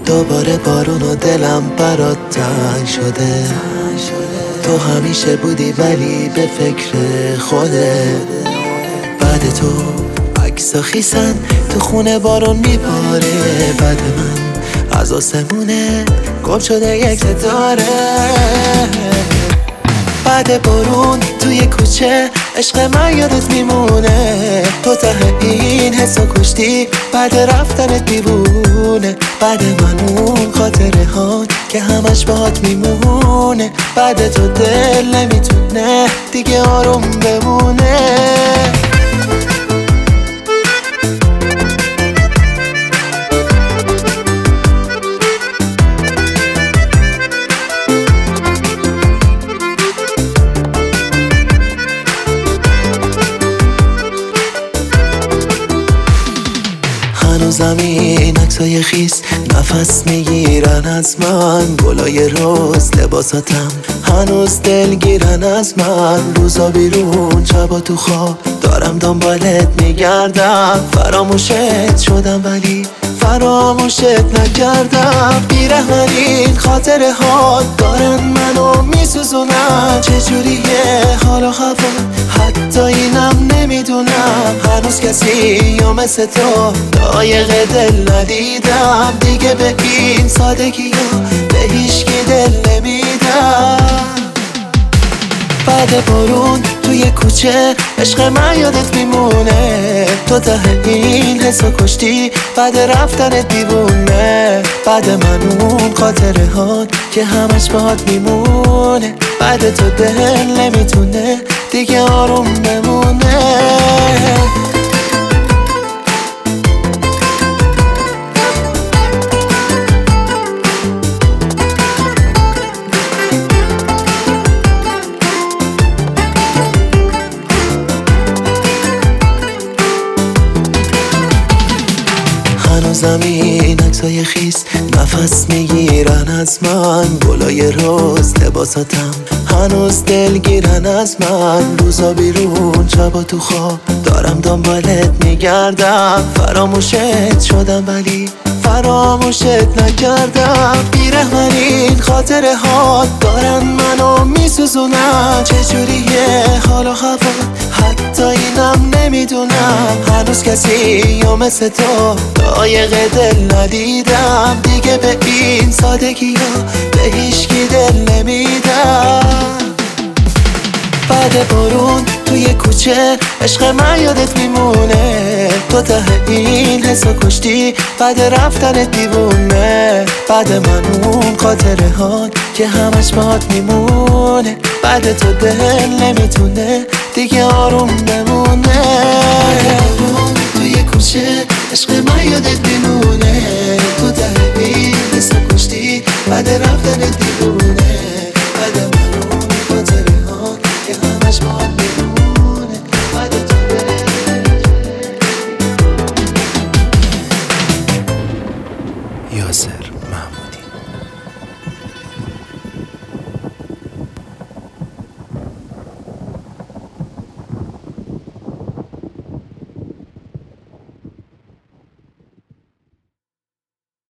دوباره بارون و دلم برات تنگ شده. تو همیشه بودی ولی به فکر خودت. بعد تو عکسا خیسن تو خونه بارون میباره. بعد من از آسمونه گم شده یک ستاره. بعد بارون توی کوچه عشق من یادت میمونه. تو ته این حسو کشتی بعد رفتنت دیوونه. بعد من اون خاطره هات که همش باهات میمونه. بعد تو دل نمیتونه دیگه آروم بمونه. هنوزم این عکسای خیس نفس میگیرن از من. گلای روز لباساتم هنوز دلگیرن از من. روزا بیرون شبا تو خواب دارم دنبالت میگردم. فراموشت شدم ولی فراموشت نکردم. بیرحمین خاطره ها دارن منو میسوزونن. چجوریه حال و هوا حتی اینم نمیدونم. هنوز کسی یا مثل تو لایق دل ندیدم. دیگه به این سادگی ها به هیچکی دل نمیدم. بعد بارون توی کوچه عشق من یادت میمونه. تو ته این حسو کشتی بعد رفتنت دیوونه. بعد من اون خاطره هات که همش باهات میمونه. بعد تو دل نمیتونه دیگه آروم بمونه. هنوزم این عکسای خیس نفس میگیرن از من. گلای روز لباساتم هنوز دلگیرن از من. روزا بیرون شبا تو خواب دارم دنبالت میگردم. فراموشت شدم ولی فراموشت نکردم. بیرحمین خاطره ها دارن منو میسوزونن. چجوریه حال و هوا حتی اینم نمیدونم. هنوز کسی یا مثل تو لایق دل ندیدم. دیگه به این سادگی ها به هیچکی دل نمیدم. بعد بارون توی کوچه عشق من یادت میمونه. تو ته این حسو کشتی بعد رفتنت دیوونه. بعد من اون خاطره هات که همش باهات میمونه. بعد تو دل نمیتونه دیگه آروم بمونه.